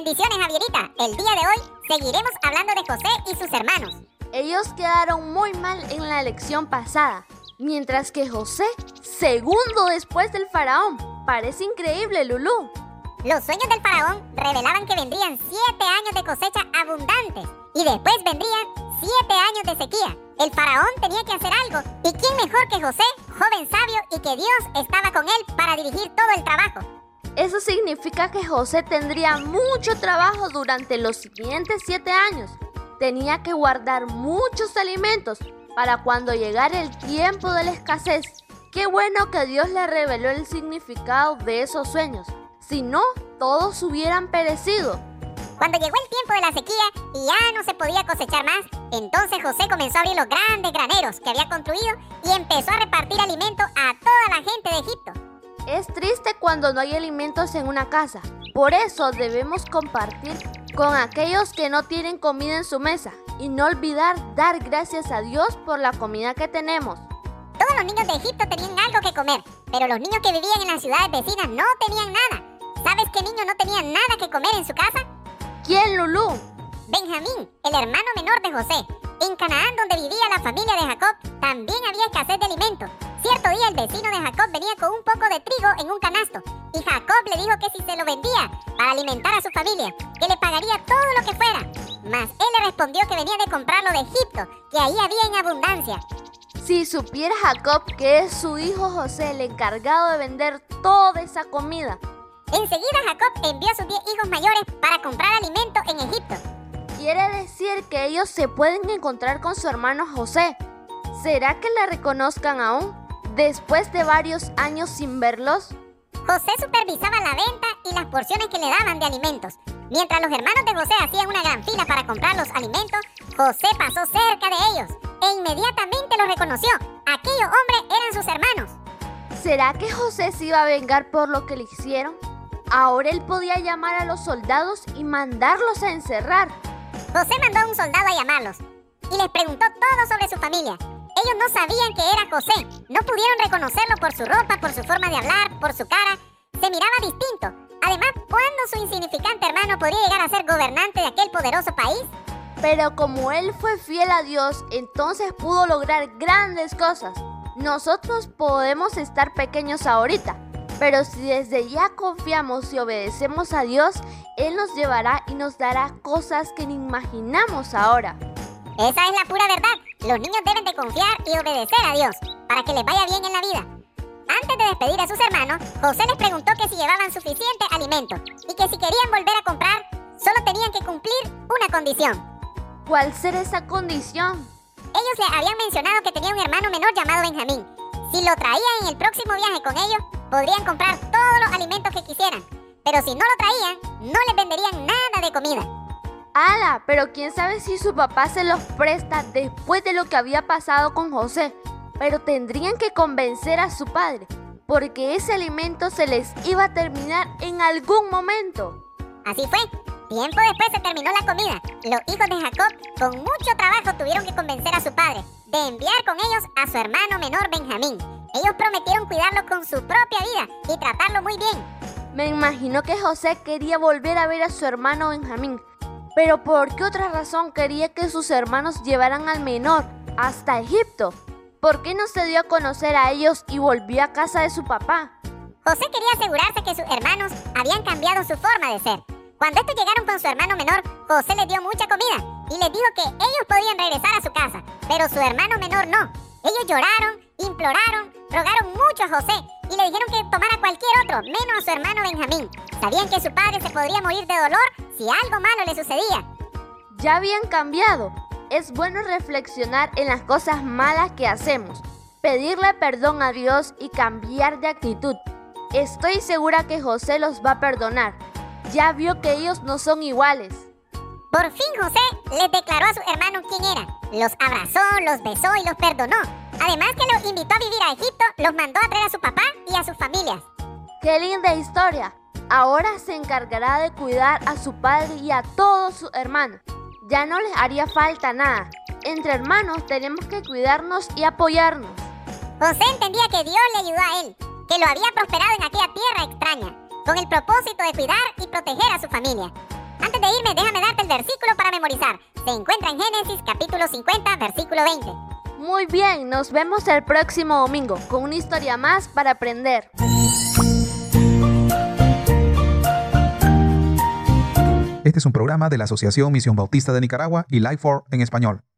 Bendiciones, Javierita. El día de hoy seguiremos hablando de José y sus hermanos. Ellos quedaron muy mal en la elección pasada, mientras que José, segundo después del faraón. Parece increíble, Lulú. Los sueños del faraón revelaban que vendrían 7 años de cosecha abundantes y después vendrían 7 años de sequía. El faraón tenía que hacer algo, y quién mejor que José, joven sabio y que Dios estaba con él para dirigir todo el trabajo. Eso significa que José tendría mucho trabajo durante los siguientes 7 años. Tenía que guardar muchos alimentos para cuando llegara el tiempo de la escasez. Qué bueno que Dios le reveló el significado de esos sueños. Si no, todos hubieran perecido. Cuando llegó el tiempo de la sequía y ya no se podía cosechar más, entonces José comenzó a abrir los grandes graneros que había construido y empezó a repartir alimento a toda la gente de Egipto. Es triste cuando no hay alimentos en una casa. Por eso debemos compartir con aquellos que no tienen comida en su mesa y no olvidar dar gracias a Dios por la comida que tenemos. Todos los niños de Egipto tenían algo que comer, pero los niños que vivían en las ciudades vecinas no tenían nada. ¿Sabes qué niño no tenía nada que comer en su casa? ¿Quién, Lulú? Benjamín, el hermano menor de José. En Canaán, donde vivía la familia de Jacob, también había escasez de alimentos. Cierto día el vecino de Jacob venía con un poco de trigo en un canasto y Jacob le dijo que si se lo vendía para alimentar a su familia, que le pagaría todo lo que fuera. Mas él le respondió que venía de comprarlo de Egipto, que ahí había en abundancia. Si supiera Jacob que es su hijo José el encargado de vender toda esa comida. Enseguida Jacob envió a sus 10 hijos mayores para comprar alimento en Egipto. Quiere decir que ellos se pueden encontrar con su hermano José. ¿Será que le reconozcan aún, después de varios años sin verlos? José supervisaba la venta y las porciones que le daban de alimentos. Mientras los hermanos de José hacían una gran fila para comprar los alimentos, José pasó cerca de ellos e inmediatamente los reconoció. Aquellos hombres eran sus hermanos. ¿Será que José se iba a vengar por lo que le hicieron? Ahora él podía llamar a los soldados y mandarlos a encerrar. José mandó a un soldado a llamarlos y les preguntó todo sobre su familia. Ellos no sabían que era José. No pudieron reconocerlo por su ropa, por su forma de hablar, por su cara. Se miraba distinto. Además, ¿cuándo su insignificante hermano podría llegar a ser gobernante de aquel poderoso país? Pero como él fue fiel a Dios, entonces pudo lograr grandes cosas. Nosotros podemos estar pequeños ahorita, pero si desde ya confiamos y obedecemos a Dios, Él nos llevará y nos dará cosas que ni imaginamos ahora. Esa es la pura verdad. Los niños deben de confiar y obedecer a Dios para que les vaya bien en la vida. Antes de despedir a sus hermanos, José les preguntó que si llevaban suficiente alimento y que si querían volver a comprar, solo tenían que cumplir una condición. ¿Cuál será esa condición? Ellos le habían mencionado que tenía un hermano menor llamado Benjamín. Si lo traían en el próximo viaje con ellos, podrían comprar todos los alimentos que quisieran. Pero si no lo traían, no les venderían nada de comida. ¡Hala! Pero quién sabe si su papá se los presta después de lo que había pasado con José. Pero tendrían que convencer a su padre, porque ese alimento se les iba a terminar en algún momento. Así fue. Tiempo después se terminó la comida. Los hijos de Jacob, con mucho trabajo, tuvieron que convencer a su padre de enviar con ellos a su hermano menor Benjamín. Ellos prometieron cuidarlo con su propia vida y tratarlo muy bien. Me imagino que José quería volver a ver a su hermano Benjamín. Pero ¿por qué otra razón quería que sus hermanos llevaran al menor hasta Egipto? ¿Por qué no se dio a conocer a ellos y volvió a casa de su papá? José quería asegurarse que sus hermanos habían cambiado su forma de ser. Cuando estos llegaron con su hermano menor, José les dio mucha comida y les dijo que ellos podían regresar a su casa, pero su hermano menor no. Ellos lloraron, imploraron, rogaron mucho a José y le dijeron que tomara cualquier otro, menos a su hermano Benjamín. Sabían que su padre se podría morir de dolor si algo malo le sucedía. Ya habían cambiado. Es bueno reflexionar en las cosas malas que hacemos, pedirle perdón a Dios y cambiar de actitud. Estoy segura que José los va a perdonar. Ya vio que ellos no son iguales. Por fin José les declaró a sus hermanos quién era. Los abrazó, los besó y los perdonó. Además que los invitó a vivir a Egipto, los mandó a traer a su papá y a sus familias. ¡Qué linda historia! Ahora se encargará de cuidar a su padre y a todos sus hermanos. Ya no les haría falta nada. Entre hermanos tenemos que cuidarnos y apoyarnos. José entendía que Dios le ayudó a él, que lo había prosperado en aquella tierra extraña, con el propósito de cuidar y proteger a su familia. Antes de irme, déjame darte el versículo para memorizar. Se encuentra en Génesis capítulo 50, versículo 20. Muy bien, nos vemos el próximo domingo con una historia más para aprender. Este es un programa de la Asociación Misión Bautista de Nicaragua y Life4 en español.